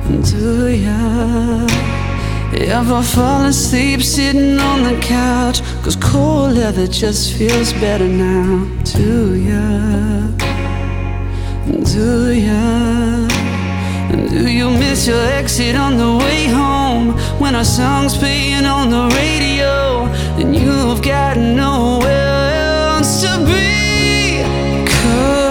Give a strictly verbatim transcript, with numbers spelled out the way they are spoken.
Do ya ever fall asleep sitting on the couch? 'Cause cold leather just feels better now. Do ya? Do ya? Do you miss your exit on the way home, when our song's playing on the radio and you've got nowhere else to be? 'Cause